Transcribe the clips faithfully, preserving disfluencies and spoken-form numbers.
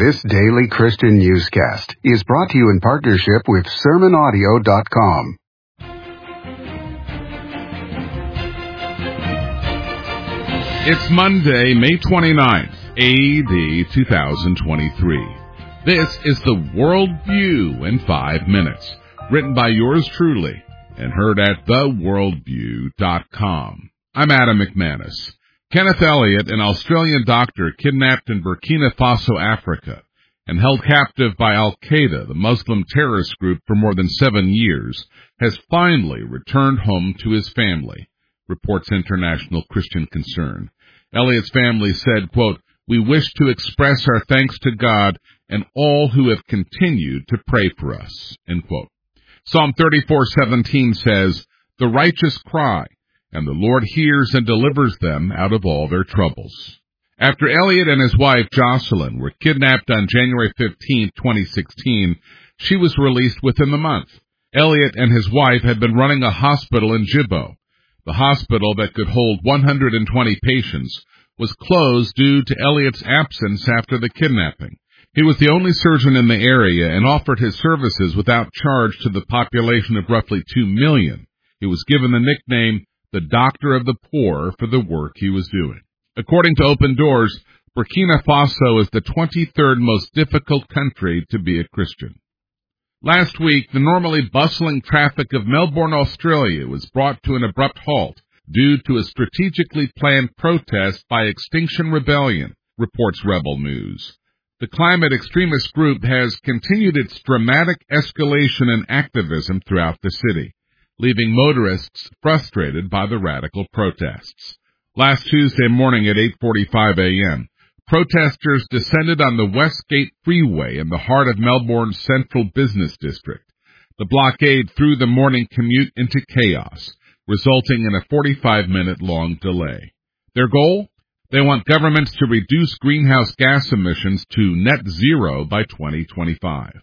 This daily Christian newscast is brought to you in partnership with sermon audio dot com. It's Monday, May twenty-ninth, A D two thousand twenty-three. This is the World View in five minutes, written by yours truly and heard at the world view dot com. I'm Adam McManus. Kenneth Elliott, an Australian doctor kidnapped in Burkina Faso, Africa, and held captive by Al-Qaeda, the Muslim terrorist group, for more than seven years, has finally returned home to his family, reports International Christian Concern. Elliott's family said, quote, "We wish to express our thanks to God and all who have continued to pray for us," end quote. Psalm thirty-four seventeen says, "The righteous cry, and the Lord hears and delivers them out of all their troubles." After Elliott and his wife, Jocelyn, were kidnapped on January fifteenth, twenty sixteen, she was released within the month. Elliott and his wife had been running a hospital in Djibo. The hospital that could hold one hundred twenty patients was closed due to Elliott's absence after the kidnapping. He was the only surgeon in the area and offered his services without charge to the population of roughly two million. He was given the nickname the Doctor of the Poor for the work he was doing. According to Open Doors, Burkina Faso is the twenty-third most difficult country to be a Christian. Last week, the normally bustling traffic of Melbourne, Australia, was brought to an abrupt halt due to a strategically planned protest by Extinction Rebellion, reports Rebel News. The climate extremist group has continued its dramatic escalation and activism throughout the city, leaving motorists frustrated by the radical protests. Last Tuesday morning at eight forty-five a.m., protesters descended on the Westgate Freeway in the heart of Melbourne's central business district. The blockade threw the morning commute into chaos, resulting in a forty-five minute long delay. Their goal? They want governments to reduce greenhouse gas emissions to net zero by twenty twenty-five.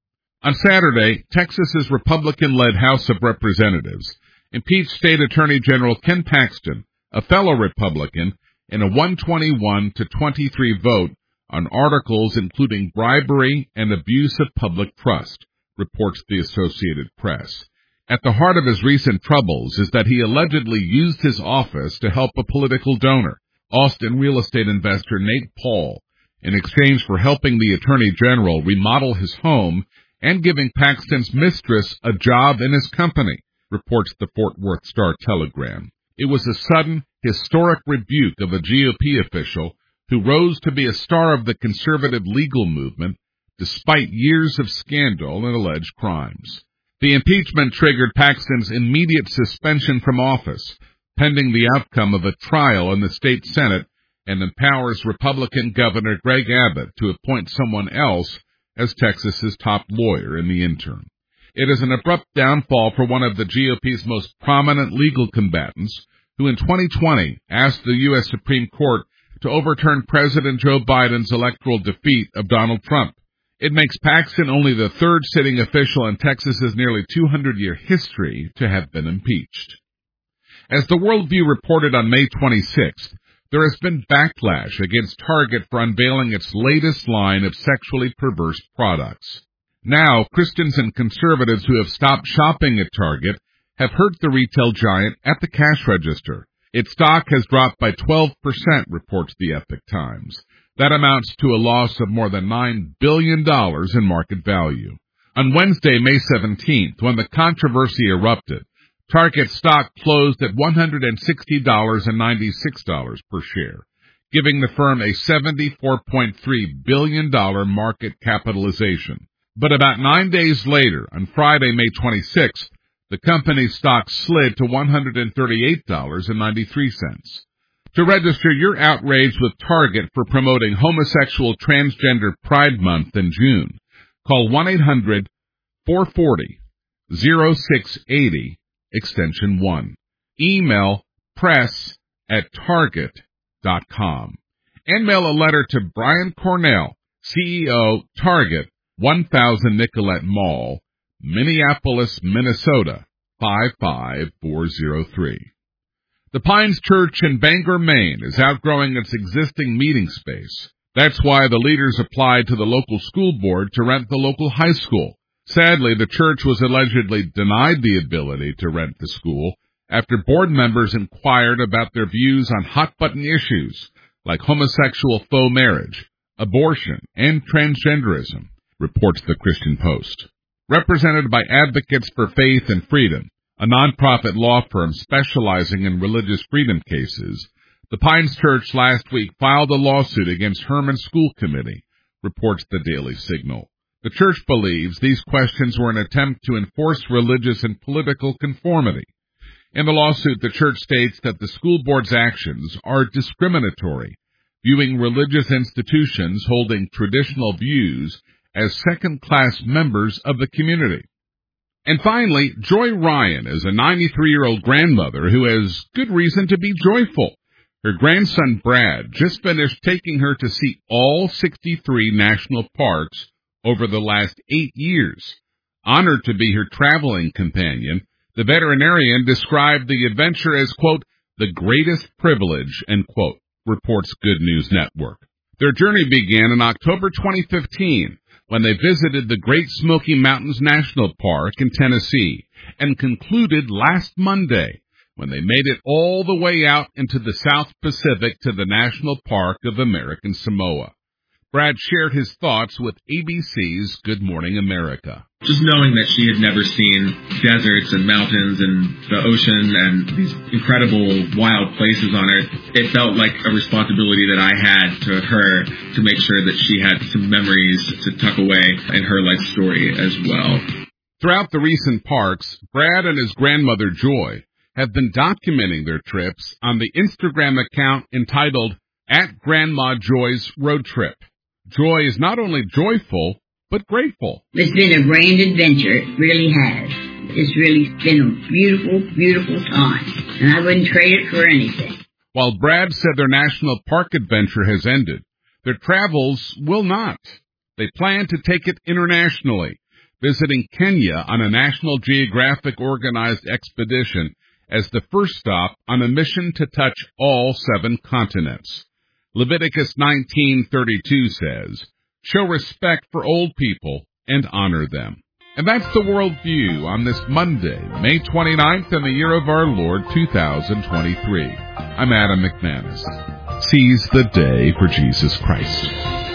On Saturday, Texas's Republican-led House of Representatives impeached State Attorney General Ken Paxton, a fellow Republican, in a one twenty-one to twenty-three vote on articles including bribery and abuse of public trust, reports the Associated Press. At the heart of his recent troubles is that he allegedly used his office to help a political donor, Austin real estate investor Nate Paul, in exchange for helping the Attorney General remodel his home and giving Paxton's mistress a job in his company, reports the Fort Worth Star-Telegram. It was a sudden, historic rebuke of a G O P official who rose to be a star of the conservative legal movement despite years of scandal and alleged crimes. The impeachment triggered Paxton's immediate suspension from office, pending the outcome of a trial in the state Senate, and empowers Republican Governor Greg Abbott to appoint someone else as Texas's top lawyer in the interim. It is an abrupt downfall for one of the G O P's most prominent legal combatants, who in twenty twenty asked the U S Supreme Court to overturn President Joe Biden's electoral defeat of Donald Trump. It makes Paxton only the third sitting official in Texas's nearly two hundred year history to have been impeached. As the World View reported on May twenty-sixth, there has been backlash against Target for unveiling its latest line of sexually perverse products. Now, Christians and conservatives who have stopped shopping at Target have hurt the retail giant at the cash register. Its stock has dropped by twelve percent, reports the Epoch Times. That amounts to a loss of more than nine billion dollars in market value. On Wednesday, May seventeenth, when the controversy erupted, Target stock closed at one hundred sixty dollars and ninety-six cents per share, giving the firm a seventy-four point three billion dollars market capitalization. But about nine days later, on Friday, May twenty-sixth, the company's stock slid to one hundred thirty-eight dollars and ninety-three cents. To register your outrage with Target for promoting homosexual transgender Pride Month in June, call one eight hundred four four zero oh six eight oh, extension one. Email press at target dot com. And mail a letter to Brian Cornell, C E O, Target, one thousand Nicollet Mall, Minneapolis, Minnesota, five five four zero three. The Pines Church in Bangor, Maine is outgrowing its existing meeting space. That's why the leaders applied to the local school board to rent the local high school. Sadly, the church was allegedly denied the ability to rent the school after board members inquired about their views on hot-button issues like homosexual faux marriage, abortion, and transgenderism, reports the Christian Post. Represented by Advocates for Faith and Freedom, a nonprofit law firm specializing in religious freedom cases, the Pines Church last week filed a lawsuit against Herman School Committee, reports the Daily Signal. The church believes these questions were an attempt to enforce religious and political conformity. In the lawsuit, the church states that the school board's actions are discriminatory, viewing religious institutions holding traditional views as second-class members of the community. And finally, Joy Ryan is a ninety-three-year-old grandmother who has good reason to be joyful. Her grandson, Brad, just finished taking her to see all sixty-three national parks over the last eight years. Honored to be her traveling companion, the veterinarian described the adventure as, quote, the greatest privilege, end quote, reports Good News Network. Their journey began in October twenty fifteen, when they visited the Great Smoky Mountains National Park in Tennessee, and concluded last Monday, when they made it all the way out into the South Pacific to the National Park of American Samoa. Brad shared his thoughts with A B C's Good Morning America. Just knowing that she had never seen deserts and mountains and the ocean and these incredible wild places on Earth, it felt like a responsibility that I had to her to make sure that she had some memories to tuck away in her life story as well. Throughout the recent parks, Brad and his grandmother Joy have been documenting their trips on the Instagram account entitled at Grandma Joy's Road Trip. Joy is not only joyful, but grateful. It's been a grand adventure. It really has. It's really been a beautiful, beautiful time. And I wouldn't trade it for anything. While Brad said their national park adventure has ended, their travels will not. They plan to take it internationally, visiting Kenya on a National Geographic organized expedition as the first stop on a mission to touch all seven continents. Leviticus nineteen thirty-two says, show respect for old people and honor them. And that's the World View on this Monday, May twenty-ninth, in the year of our Lord, two thousand twenty-three. I'm Adam McManus. Seize the day for Jesus Christ.